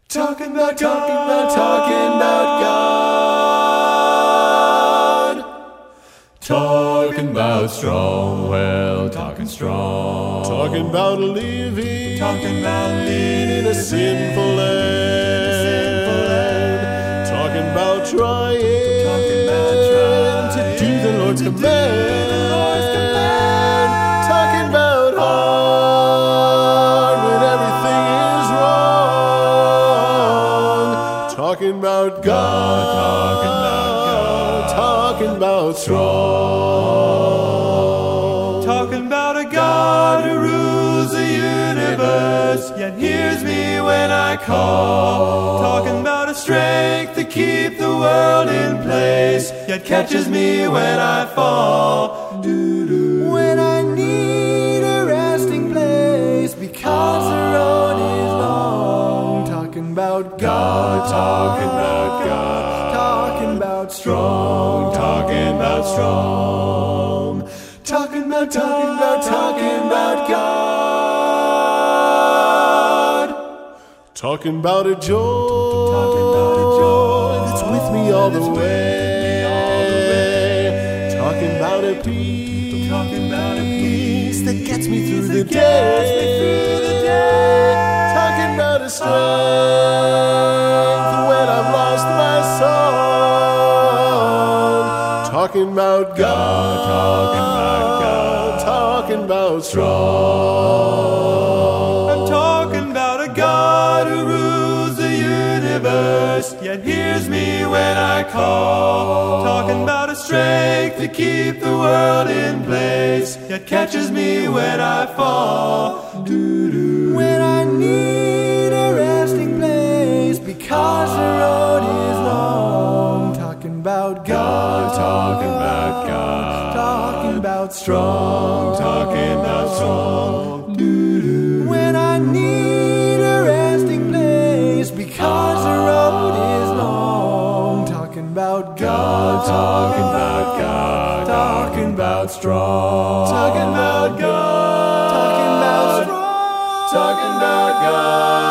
Talking about God. Talking about strong, well, talking strong. Talking about living in a sinful land. Talking about trying to do the Lord's command. Talking about hard when everything is wrong. Talking about God. Talking about strong. Talking about a God who rules the universe, yet hears me when I call. Talking about a strength to keep the world in place, yet catches me when I fall. When I need a resting place because the road is long. Talking about God. Talking about God. Talking about strong. Talking about strong. Talking about God. Talking about a joy that's with me all the way. Talking about a peace that gets me through the day. Talking about a strength when I've lost my song. Talking about God. Talking about strong. I'm talking about a God who rules the universe, yet hears me when I call. Talking about a strength to keep the world in place, yet catches me when I fall. When I need a resting place because the road is long. Talking about God. Talking about God. Talking about strong. Talking about strong. When I need a resting place because the road is long. Talking about God. Talking about God. Talking about strong. Talking about God. Talking about strong. Talking about God.